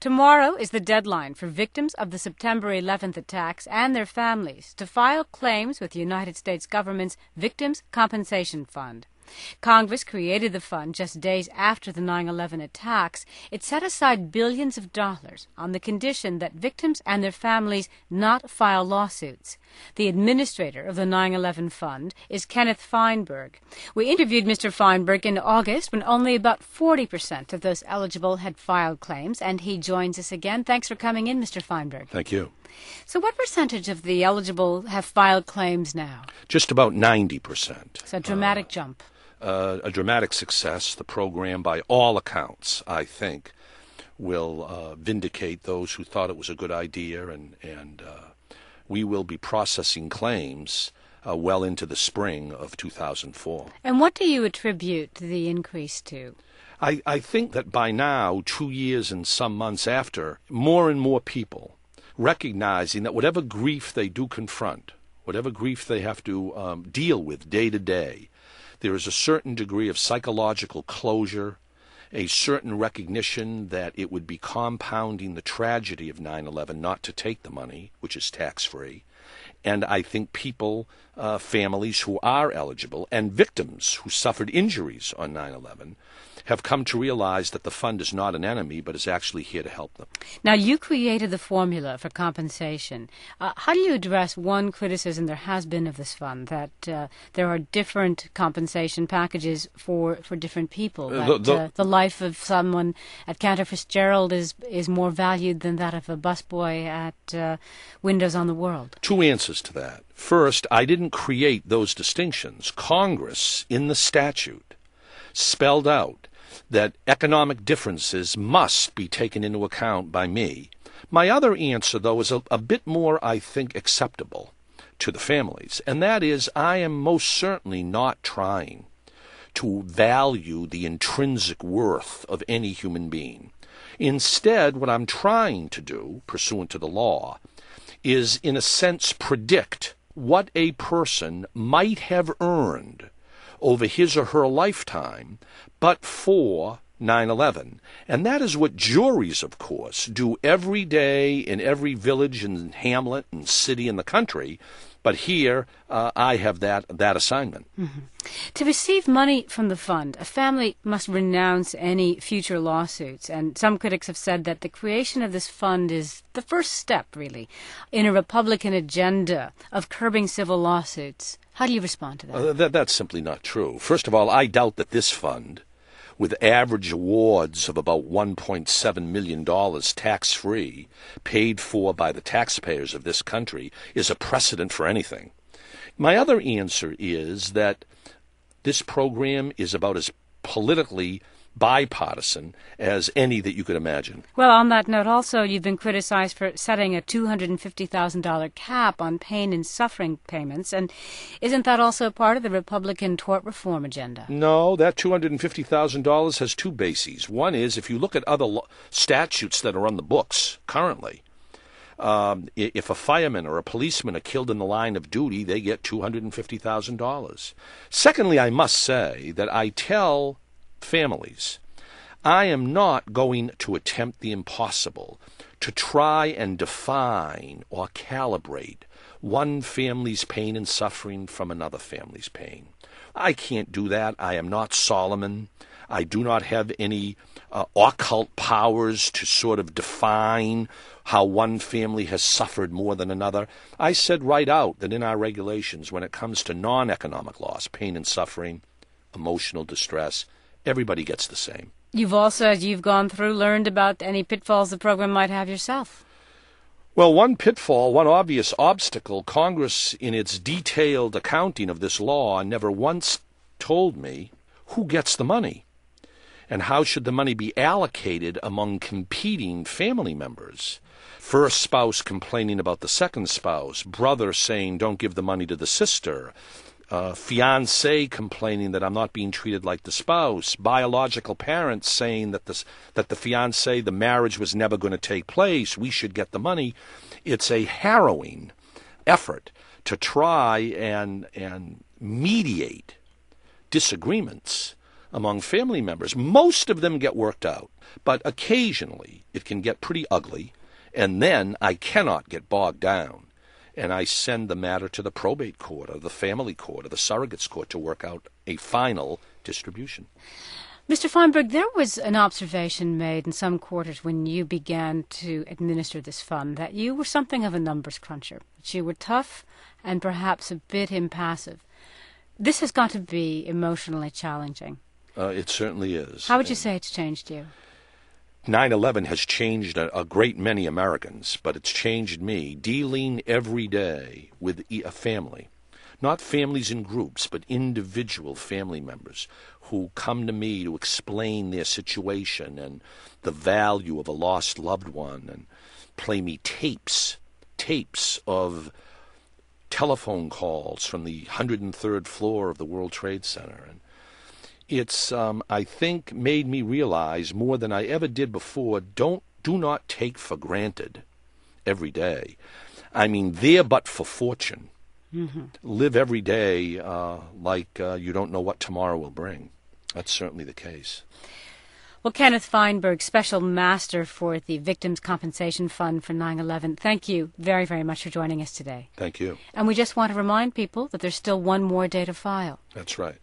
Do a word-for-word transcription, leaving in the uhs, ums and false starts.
Tomorrow is the deadline for victims of the September eleventh attacks and their families to file claims with the United States government's Victims' Compensation Fund. Congress created the fund just days after the nine eleven attacks. It set aside billions of dollars on the condition that victims and their families not file lawsuits. The administrator of the nine eleven fund is Kenneth Feinberg. We interviewed Mister Feinberg in August when only about forty percent of those eligible had filed claims, and he joins us again. Thanks for coming in, Mister Feinberg. Thank you. So what percentage of the eligible have filed claims now? Just about ninety percent. It's a dramatic uh, jump. Uh, a dramatic success. The program, by all accounts, I think, will uh, vindicate those who thought it was a good idea, and, and uh, we will be processing claims uh, well into the spring of two thousand four. And what do you attribute the increase to? I, I think that by now, two years and some months after, more and more people recognizing that whatever grief they do confront, whatever grief they have to um, deal with day to day, there is a certain degree of psychological closure, a certain recognition that it would be compounding the tragedy of nine eleven not to take the money, which is tax-free. And I think people, uh, families who are eligible, and victims who suffered injuries on nine eleven, have come to realize that the fund is not an enemy, but is actually here to help them. Now, you created the formula for compensation. Uh, how do you address one criticism there has been of this fund, that uh, there are different compensation packages for, for different people, that the, the, uh, the life of someone at Cantor Fitzgerald is, is more valued than that of a busboy at uh, Windows on the World? Two answers to that. First, I didn't create those distinctions. Congress, in the statute, spelled out that economic differences must be taken into account by me. My other answer, though, is a, a bit more, I think, acceptable to the families, and that is I am most certainly not trying to value the intrinsic worth of any human being. Instead, what I'm trying to do, pursuant to the law, is, in a sense, predict what a person might have earned over his or her lifetime, but for nine eleven. And that is what juries, of course, do every day in every village and hamlet and city in the country. But here, uh, I have that that assignment. Mm-hmm. To receive money from the fund, a family must renounce any future lawsuits. And some critics have said that the creation of this fund is the first step, really, in a Republican agenda of curbing civil lawsuits. How do you respond to that? Uh, that that's simply not true. First of all, I doubt that this fund, with average awards of about one point seven million dollars tax-free, paid for by the taxpayers of this country, is a precedent for anything. My other answer is that this program is about as politically bipartisan as any that you could imagine. Well, on that note, also, you've been criticized for setting a two hundred fifty thousand dollars cap on pain and suffering payments, and isn't that also part of the Republican tort reform agenda? No, that two hundred fifty thousand dollars has two bases. One is, if you look at other lo- statutes that are on the books currently, um, if a fireman or a policeman are killed in the line of duty, they get two hundred fifty thousand dollars. Secondly, I must say that I tell families, I am not going to attempt the impossible to try and define or calibrate one family's pain and suffering from another family's pain. I can't do that. I am not Solomon. I do not have any uh, occult powers to sort of define how one family has suffered more than another. I said right out that in our regulations, when it comes to non-economic loss, pain and suffering, emotional distress, everybody gets the same. You've also, as you've gone through, learned about any pitfalls the program might have yourself. Well, one pitfall, one obvious obstacle, Congress, in its detailed accounting of this law, never once told me who gets the money and how should the money be allocated among competing family members. First spouse complaining about the second spouse, brother saying don't give the money to the sister, Uh, fiancé complaining that I'm not being treated like the spouse, biological parents saying that the, that the fiancé, the marriage was never going to take place, we should get the money. It's a harrowing effort to try and, and mediate disagreements among family members. Most of them get worked out, but occasionally it can get pretty ugly, and then I cannot get bogged down, and I send the matter to the probate court or the family court or the surrogates court to work out a final distribution. Mister Feinberg, there was an observation made in some quarters when you began to administer this fund that you were something of a numbers cruncher, that you were tough and perhaps a bit impassive. This has got to be emotionally challenging. Uh, it certainly is. How would you say it's changed you? nine eleven has changed a, a great many Americans, but it's changed me, dealing every day with a family. Not families in groups, but individual family members who come to me to explain their situation and the value of a lost loved one, and play me tapes, tapes of telephone calls from the one hundred third floor of the World Trade Center. And it's, um, I think, made me realize more than I ever did before, don't, do not take for granted every day. I mean, there but for fortune. Mm-hmm. Live every day uh, like uh, you don't know what tomorrow will bring. That's certainly the case. Well, Kenneth Feinberg, Special Master for the Victims Compensation Fund for nine eleven, thank you very, very much for joining us today. Thank you. And we just want to remind people that there's still one more day to file. That's right.